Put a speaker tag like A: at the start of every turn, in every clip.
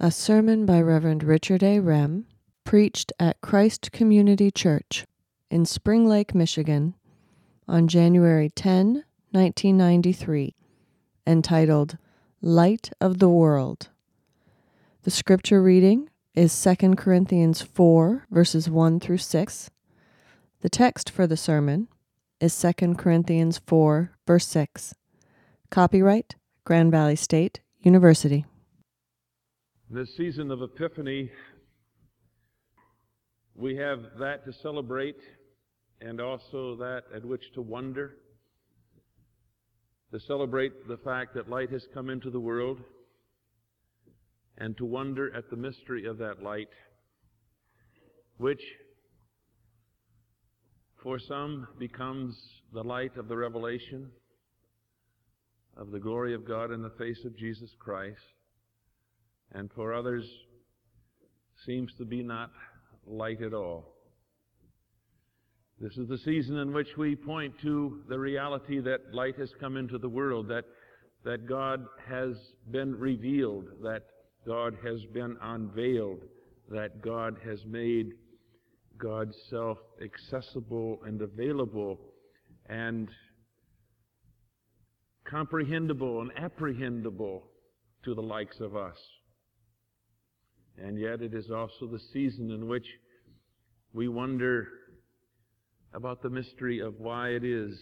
A: A sermon by Reverend Richard A. Rem, preached at Christ Community Church in Spring Lake, Michigan, on January 10, 1993, entitled Light of the World. The scripture reading is 2 Corinthians 4, verses 1 through 6. The text for the sermon is 2 Corinthians 4, verse 6. Copyright, Grand Valley State University.
B: This season of Epiphany, we have that to celebrate and also that at which to wonder. To celebrate the fact that light has come into the world and to wonder at the mystery of that light, which for some becomes the light of the revelation of the glory of God in the face of Jesus Christ, and for others seems to be not light at all. This is the season in which we point to the reality that light has come into the world, that God has been revealed, that God has been unveiled, that God has made God's self accessible and available and comprehensible and apprehendable to the likes of us. And yet it is also the season in which we wonder about the mystery of why it is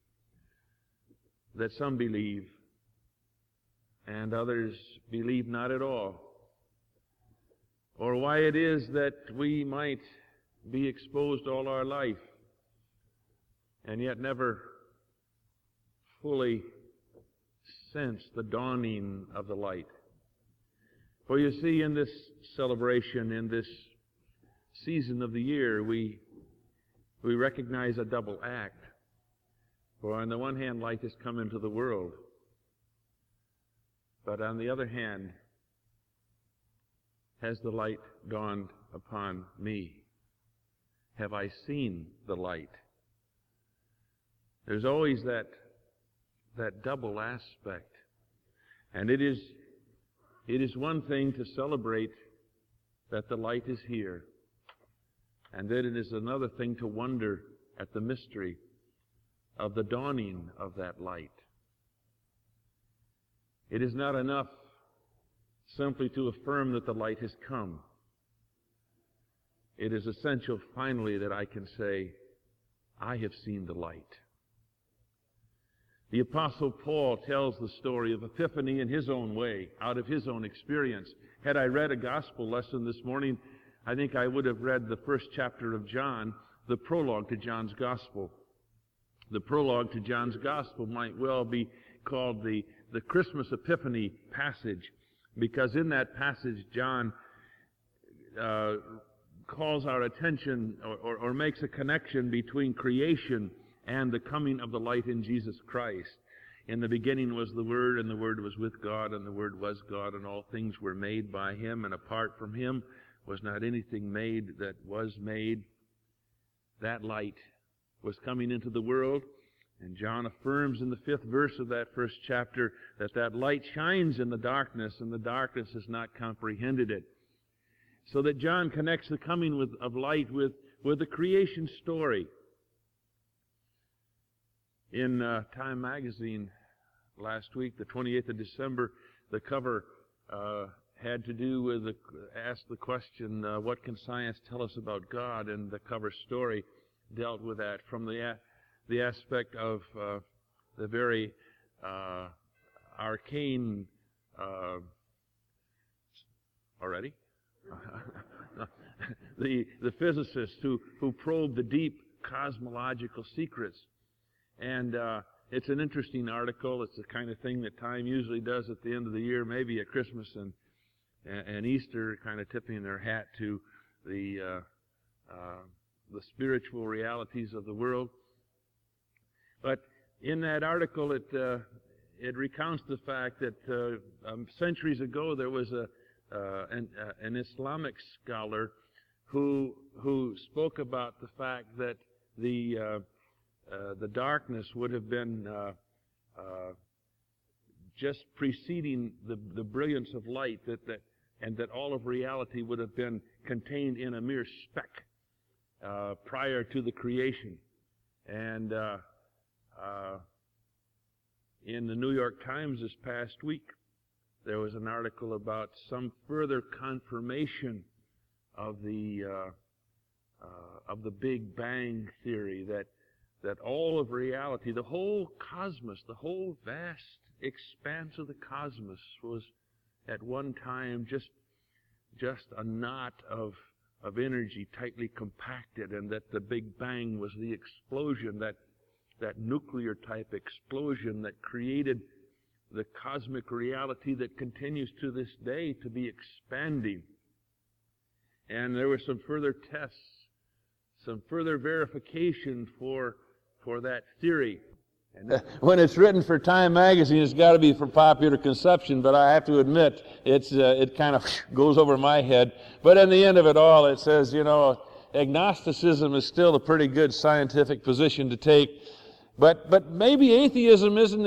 B: that some believe and others believe not at all, or why it is that we might be exposed all our life and yet never fully sense the dawning of the light. For you see, in this celebration, in this season of the year, we recognize a double act. For on the one hand, light has come into the world. But on the other hand, has the light dawned upon me? Have I seen the light? There's always that double aspect. And it is one thing to celebrate that the light is here, and then it is another thing to wonder at the mystery of the dawning of that light. It is not enough simply to affirm that the light has come. It is essential, finally, that I can say, I have seen the light. The Apostle Paul tells the story of Epiphany in his own way, out of his own experience. Had I read a gospel lesson this morning, I think I would have read the first chapter of John, the prologue to John's Gospel. The prologue to John's Gospel might well be called the Christmas Epiphany passage, because in that passage John calls our attention or makes a connection between creation and the coming of the light in Jesus Christ. In the beginning was the Word, and the Word was with God, and the Word was God, and all things were made by Him, and apart from Him was not anything made that was made. That light was coming into the world, and John affirms in the 5th verse of that first chapter that light shines in the darkness, and the darkness has not comprehended it. So that John connects the coming of light with the creation story. In Time magazine last week, the 28th of December, the cover had to do with asked the question, what can science tell us about God? And the cover story dealt with that from the aspect of the very arcane already? the physicists who probe the deep cosmological secrets. And it's an interesting article. It's the kind of thing that Time usually does at the end of the year, maybe at Christmas and Easter, kind of tipping their hat to the spiritual realities of the world. But in that article, it recounts the fact that centuries ago there was an Islamic scholar who spoke about the fact that the darkness would have been just preceding the brilliance of light, that and that all of reality would have been contained in a mere speck prior to the creation. And in the New York Times this past week, there was an article about some further confirmation of the Big Bang theory, that all of reality, the whole cosmos, the whole vast expanse of the cosmos was at one time just a knot of energy tightly compacted, and that the Big Bang was the explosion, that nuclear type explosion that created the cosmic reality that continues to this day to be expanding. And there were some further tests, some further verification for that theory.
C: When it's written for Time magazine, it's got to be for popular consumption, but I have to admit, it kind of goes over my head. But in the end of it all, it says, agnosticism is still a pretty good scientific position to take, but maybe atheism isn't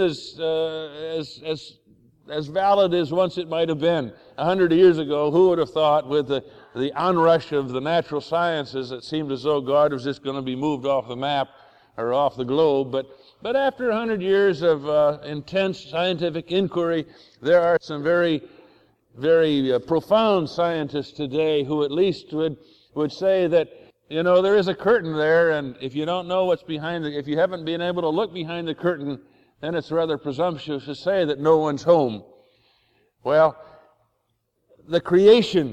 C: as valid as once it might have been. 100 years ago, who would have thought with the onrush of the natural sciences, it seemed as though God was just going to be moved off the map or off the globe, but after 100 years of intense scientific inquiry, there are some very, very profound scientists today who at least would say that, there is a curtain there, and if you don't know what's behind if you haven't been able to look behind the curtain, then it's rather presumptuous to say that no one's home. Well, the creation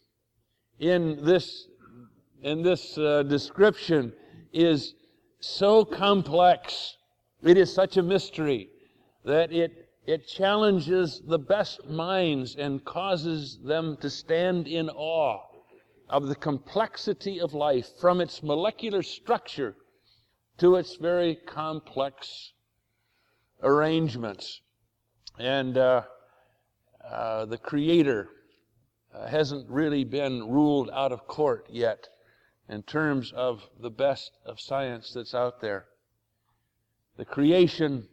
C: in this description is so complex. It is such a mystery that it challenges the best minds and causes them to stand in awe of the complexity of life, from its molecular structure to its very complex arrangements. And the Creator hasn't really been ruled out of court yet in terms of the best of science that's out there. The creation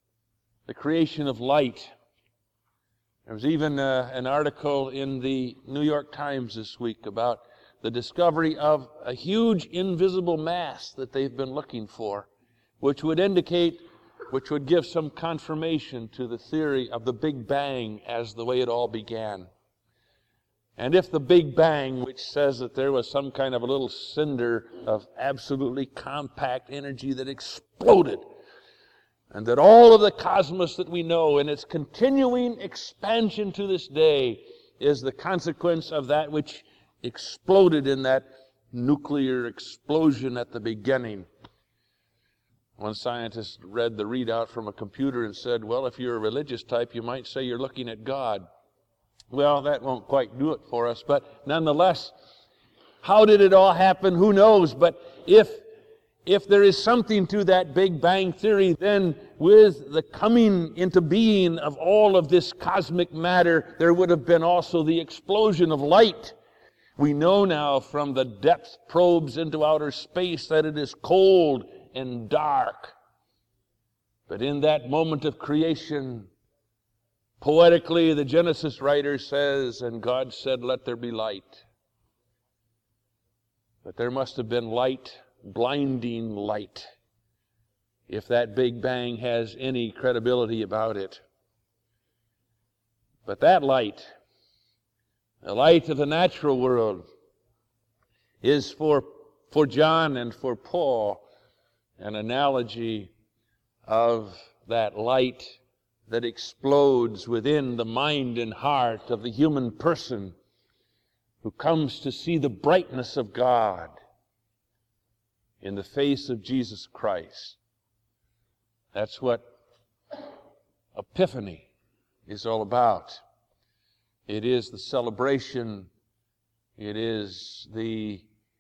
C: of light. There was even an article in the New York Times this week about the discovery of a huge invisible mass that they've been looking for, which would give some confirmation to the theory of the Big Bang as the way it all began. And if the Big Bang, which says that there was some kind of a little cinder of absolutely compact energy that exploded, and that all of the cosmos that we know and its continuing expansion to this day is the consequence of that which exploded in that nuclear explosion at the beginning. One scientist read the readout from a computer and said, well, if you're a religious type, you might say you're looking at God. Well, that won't quite do it for us, but nonetheless, how did it all happen? Who knows? But if there is something to that Big Bang theory, then with the coming into being of all of this cosmic matter, there would have been also the explosion of light. We know now from the depth probes into outer space that it is cold and dark. But in that moment of creation, poetically, the Genesis writer says, and God said, let there be light. But there must have been light, blinding light, if that Big Bang has any credibility about it. But that light, the light of the natural world, is for John and for Paul an analogy of that light that explodes within the mind and heart of the human person who comes to see the brightness of God in the face of Jesus Christ. That's what Epiphany is all about. It is the celebration. It is the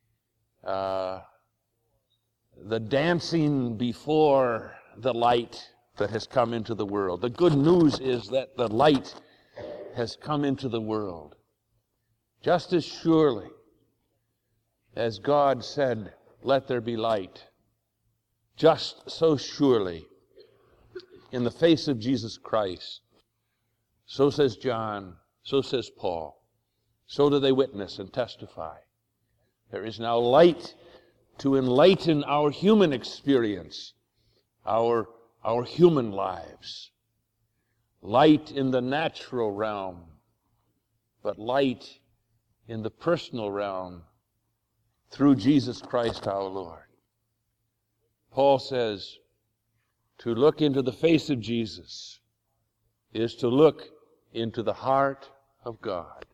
C: dancing before the light that has come into the world. The good news is that the light has come into the world. Just as surely as God said, let there be light, just so surely in the face of Jesus Christ, so says John, so says Paul, so do they witness and testify. There is now light to enlighten our human experience, our human lives. Light in the natural realm, but light in the personal realm through Jesus Christ our Lord. Paul says, to look into the face of Jesus is to look into the heart of God.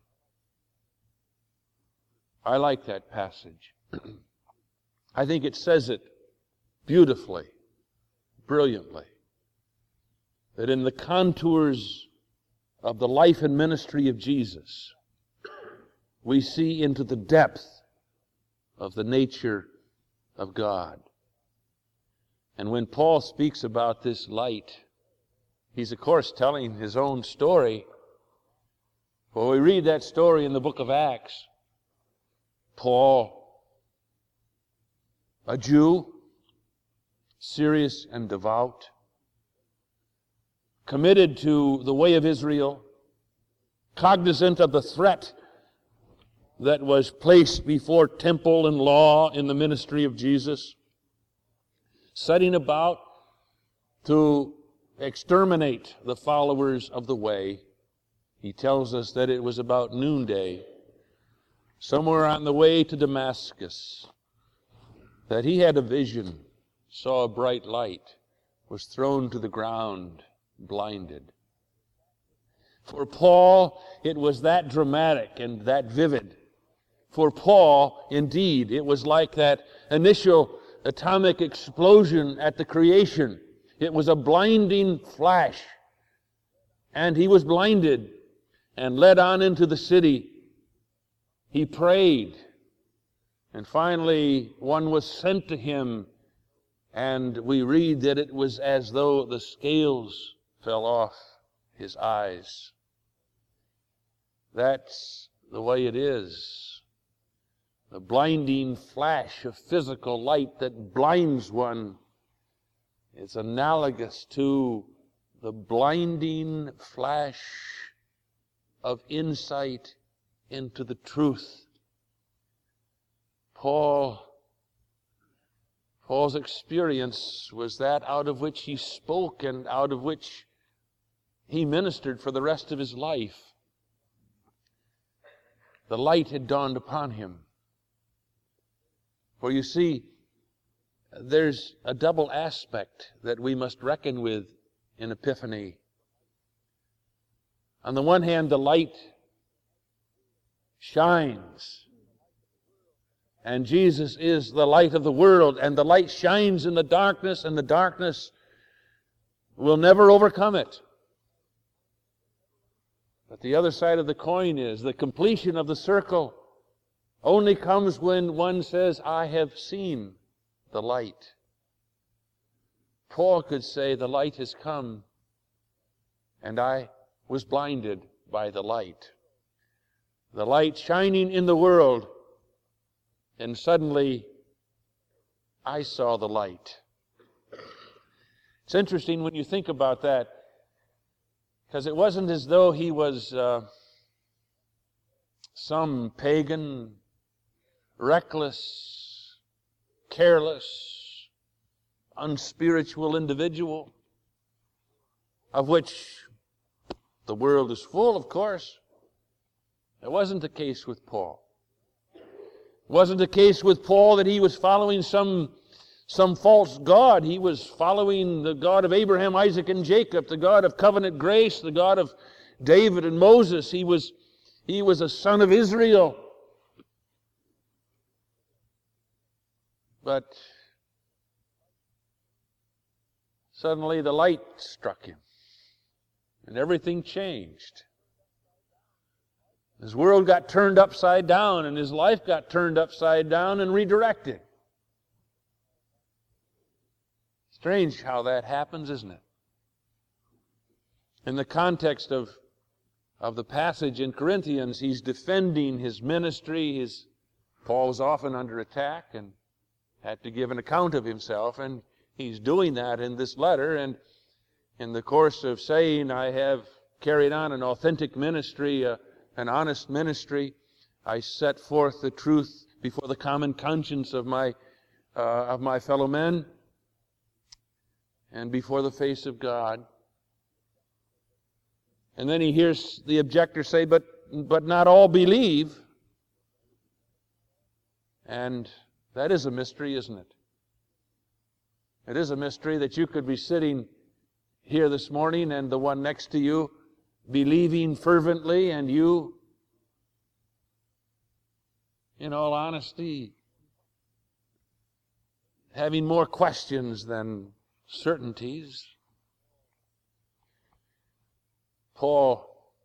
C: I like that passage. I think it says it beautifully, brilliantly, that in the contours of the life and ministry of Jesus, we see into the depth of the nature of God. And when Paul speaks about this light, he's of course telling his own story. For we read that story in the book of Acts. Paul, a Jew, serious and devout, committed to the way of Israel, cognizant of the threat that was placed before temple and law in the ministry of Jesus, setting about to exterminate the followers of the way. He tells us that it was about noonday, somewhere on the way to Damascus, that he had a vision, saw a bright light, was thrown to the ground, blinded. For Paul, it was that dramatic and that vivid. For Paul, indeed, it was like that initial atomic explosion at the creation. It was a blinding flash. And he was blinded and led on into the city. He prayed. And finally, one was sent to him. And we read that it was as though the scales fell off his eyes. That's the way it is. The blinding flash of physical light that blinds one is analogous to the blinding flash of insight into the truth. Paul's experience was that out of which he spoke and out of which he ministered for the rest of his life. The light had dawned upon him. For you see, there's a double aspect that we must reckon with in Epiphany. On the one hand, the light shines. And Jesus is the light of the world. And the light shines in the darkness, and the darkness will never overcome it. But the other side of the coin is the completion of the circle only comes when one says, I have seen the light. Paul could say, the light has come, and I was blinded by the light. The light shining in the world, and suddenly I saw the light. It's interesting when you think about that, because it wasn't as though he was some pagan, reckless, careless, unspiritual individual, of which the world is full, of course. It wasn't the case with Paul. It wasn't the case with Paul that he was following some false god. He was following the God of Abraham, Isaac, and Jacob, the God of covenant grace, the God of David and Moses. He was a son of Israel. But suddenly the light struck him, and everything changed. His world got turned upside down, and his life got turned upside down and redirected. Strange how that happens, isn't it? In the context of the passage in Corinthians, he's defending his ministry. Paul was often under attack and had to give an account of himself, and he's doing that in this letter. And in the course of saying, I have carried on an authentic ministry, an honest ministry. I set forth the truth before the common conscience of my fellow men and before the face of God. And then he hears the objector say, but not all believe. And that is a mystery, isn't it? It is a mystery that you could be sitting here this morning and the one next to you believing fervently, and you, in all honesty, having more questions than certainties. Paul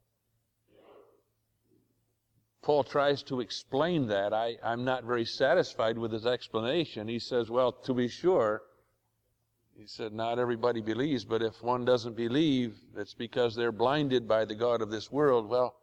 C: tries to explain that. I'm not very satisfied with his explanation. He says, well, to be sure, he said, not everybody believes, but if one doesn't believe, it's because they're blinded by the god of this world. Well,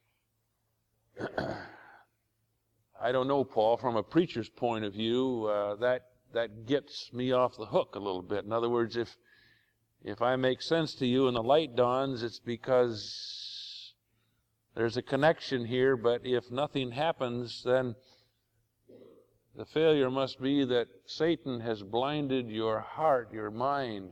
C: I don't know, Paul, from a preacher's point of view, that gets me off the hook a little bit. In other words, if I make sense to you and the light dawns, it's because there's a connection here, but if nothing happens, then the failure must be that Satan has blinded your heart, your mind.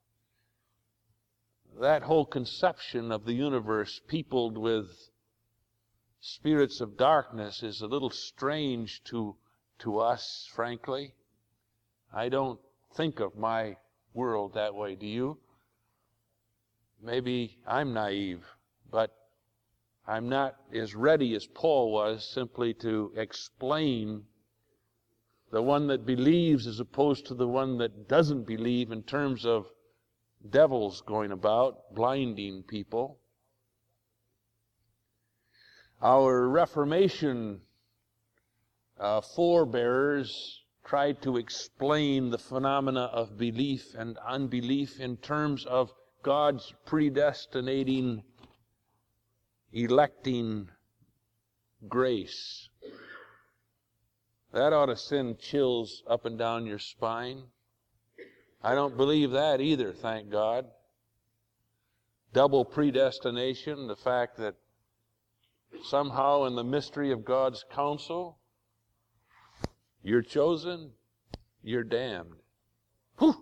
C: That whole conception of the universe peopled with spirits of darkness is a little strange to us, frankly. I don't think of my world that way, do you? Maybe I'm naive, but I'm not as ready as Paul was simply to explain the one that believes as opposed to the one that doesn't believe in terms of devils going about, blinding people. Our Reformation forebears tried to explain the phenomena of belief and unbelief in terms of God's predestinating, electing grace. That ought to send chills up and down your spine. I don't believe that either, thank God. Double predestination, the fact that somehow in the mystery of God's counsel, you're chosen, you're damned. Whew!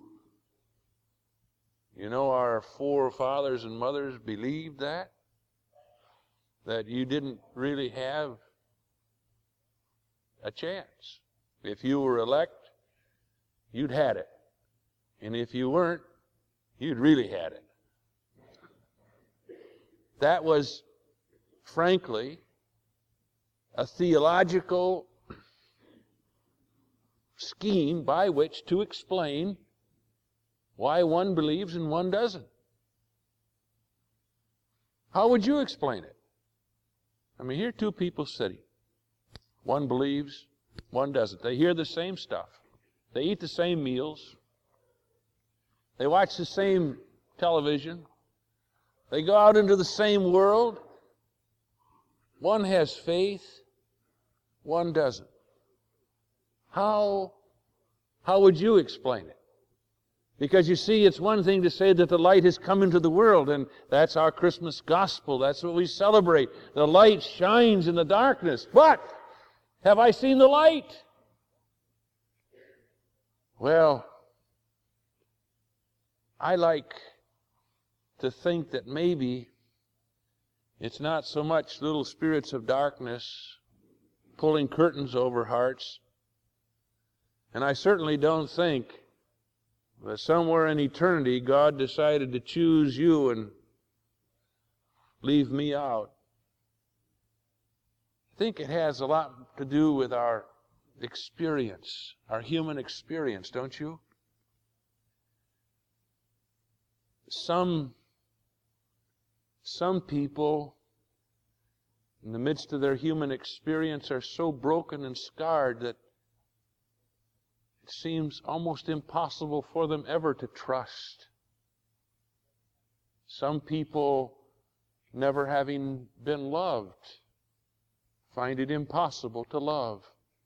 C: You know, our forefathers and mothers believed that you didn't really have a chance. If you were elect, you'd had it. And if you weren't, you'd really had it. That was, frankly, a theological scheme by which to explain why one believes and one doesn't. How would you explain it? I mean, here are two people sitting. One believes, one doesn't. They hear the same stuff. They eat the same meals. They watch the same television. They go out into the same world. One has faith, one doesn't. How would you explain it? Because you see, it's one thing to say that the light has come into the world, and that's our Christmas gospel. That's what we celebrate. The light shines in the darkness. But have I seen the light? Well, I like to think that maybe it's not so much little spirits of darkness pulling curtains over hearts. And I certainly don't think that somewhere in eternity God decided to choose you and leave me out. I think it has a lot to do with our experience, our human experience, don't you? Some people, in the midst of their human experience, are so broken and scarred that it seems almost impossible for them ever to trust. Some people, never having been loved, find it impossible to love.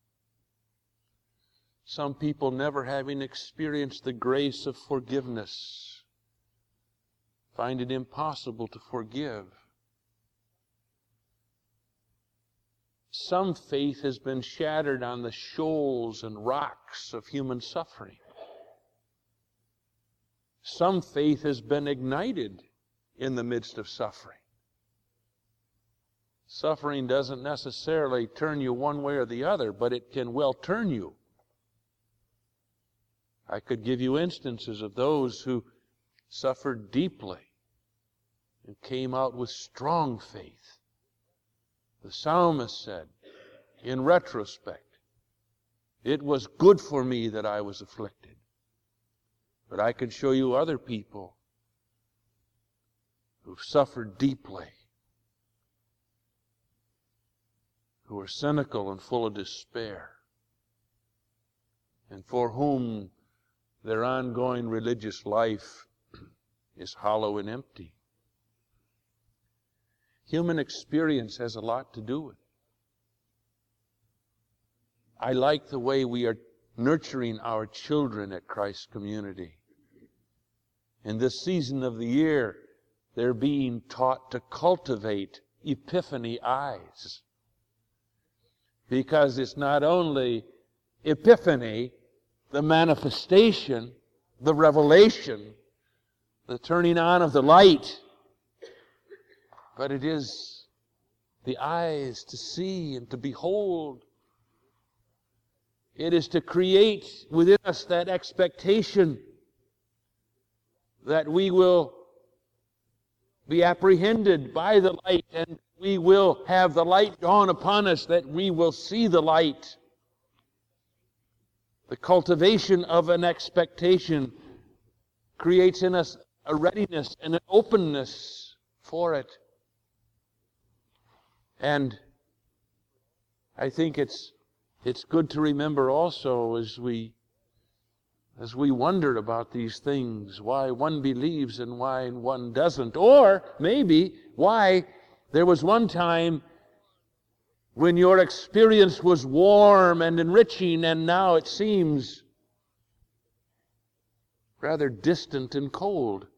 C: Some people, never having experienced the grace of forgiveness, find it impossible to forgive. some faith has been shattered on the shoals and rocks of human suffering. Some faith has been ignited in the midst of suffering. Suffering doesn't necessarily turn you one way or the other, but it can well turn you. I could give you instances of those who suffered deeply and came out with strong faith. The psalmist said, in retrospect, it was good for me that I was afflicted. But I can show you other people who've suffered deeply, who are cynical and full of despair, and for whom their ongoing religious life is hollow and empty. Human experience has a lot to do with it. I like the way we are nurturing our children at Christ Community. In this season of the year, they're being taught to cultivate epiphany eyes. Because it's not only epiphany, the manifestation, the revelation, the turning on of the light, but it is the eyes to see and to behold. It is to create within us that expectation that we will be apprehended by the light, and we will have the light dawn upon us, that we will see the light. The cultivation of an expectation creates in us a readiness and an openness for it. And I think it's good to remember also as we wonder about these things, why one believes and why one doesn't. Or maybe why there was one time when your experience was warm and enriching, and now it seems rather distant and cold.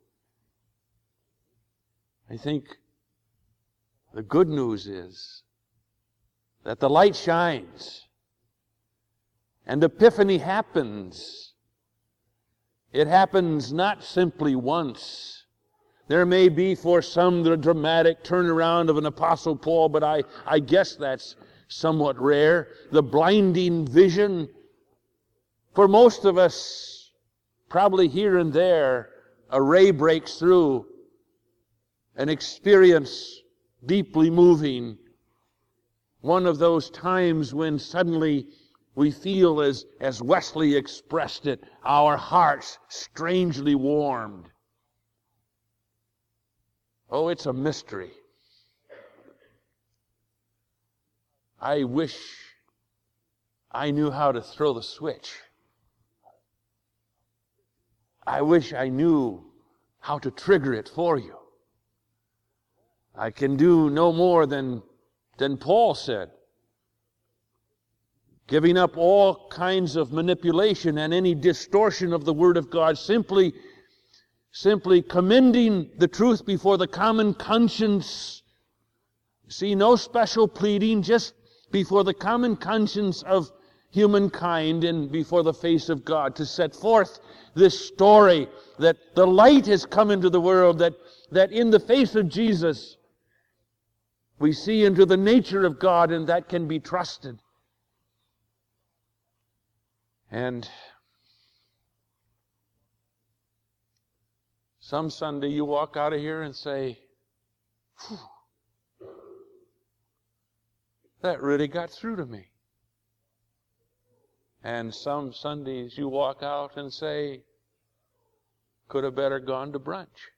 C: I think the good news is that the light shines and epiphany happens. It happens not simply once. There may be for some the dramatic turnaround of an Apostle Paul, but I guess that's somewhat rare. The blinding vision. For most of us, probably here and there, a ray breaks through, an experience deeply moving. One of those times when suddenly we feel, as Wesley expressed it, our hearts strangely warmed. Oh, it's a mystery. I wish I knew how to throw the switch. I wish I knew how to trigger it for you. I can do no more than Paul said, giving up all kinds of manipulation and any distortion of the Word of God, simply commending the truth before the common conscience. See, no special pleading, just before the common conscience of humankind and before the face of God, to set forth this story that the light has come into the world, that in the face of Jesus we see into the nature of God, and that can be trusted. And some Sunday you walk out of here and say, "Phew, that really got through to me." And some Sundays you walk out and say, "Could have better gone to brunch."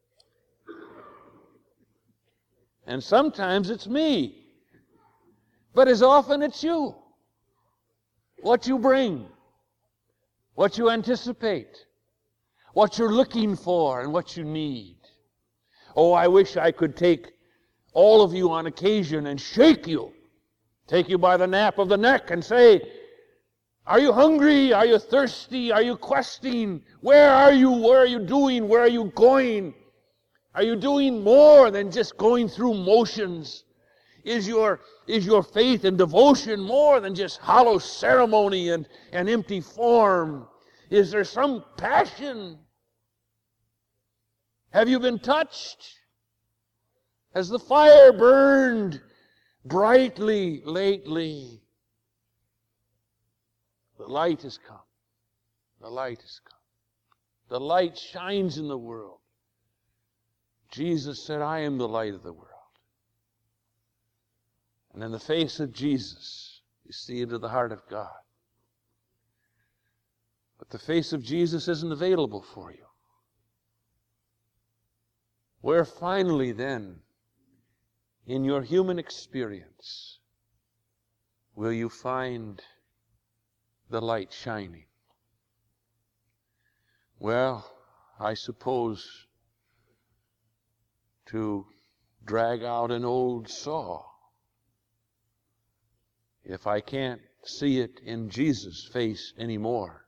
C: And sometimes it's me, but as often it's you. What you bring, what you anticipate, what you're looking for, and what you need. Oh, I wish I could take all of you on occasion and shake you, take you by the nape of the neck and say, "Are you hungry? Are you thirsty? Are you questing? Where are you? What are you doing? Where are you going? Are you doing more than just going through motions? Is your faith and devotion more than just hollow ceremony and empty form? Is there some passion? Have you been touched? Has the fire burned brightly lately? The light has come. The light has come. The light shines in the world. Jesus said, I am the light of the world. And in the face of Jesus, you see into the heart of God. But the face of Jesus isn't available for you. Where finally then, in your human experience, will you find the light shining? Well, I suppose to drag out an old saw, if I can't see it in Jesus' face anymore,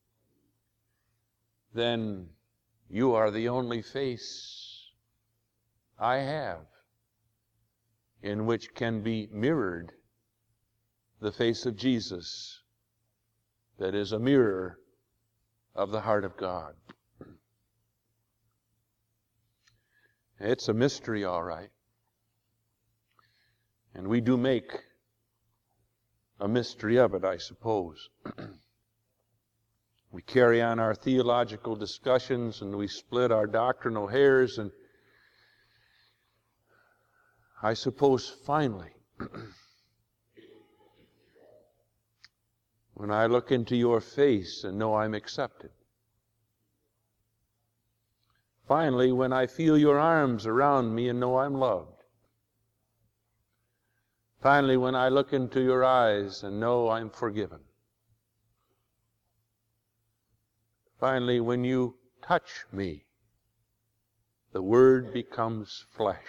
C: then you are the only face I have in which can be mirrored the face of Jesus that is a mirror of the heart of God. It's a mystery, all right. And we do make a mystery of it, I suppose. We carry on our theological discussions and we split our doctrinal hairs, and I suppose finally, when I look into your face and know I'm accepted, finally, when I feel your arms around me and know I'm loved, finally, when I look into your eyes and know I'm forgiven, finally, when you touch me, the Word becomes flesh.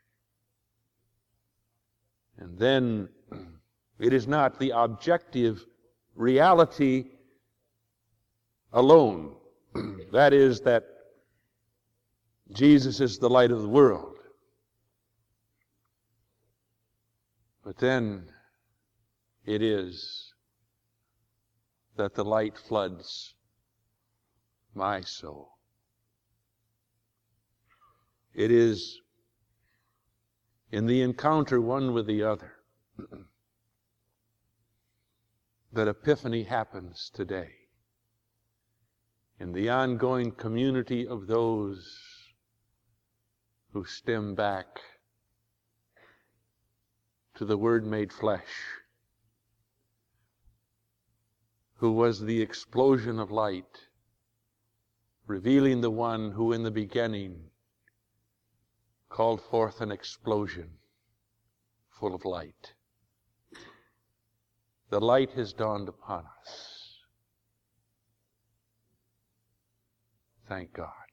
C: And then it is not the objective reality alone. That is, that Jesus is the light of the world. But then it is that the light floods my soul. It is in the encounter one with the other that epiphany happens today. In the ongoing community of those who stem back to the Word made flesh, who was the explosion of light, revealing the one who in the beginning called forth an explosion full of light. The light has dawned upon us. Thank God.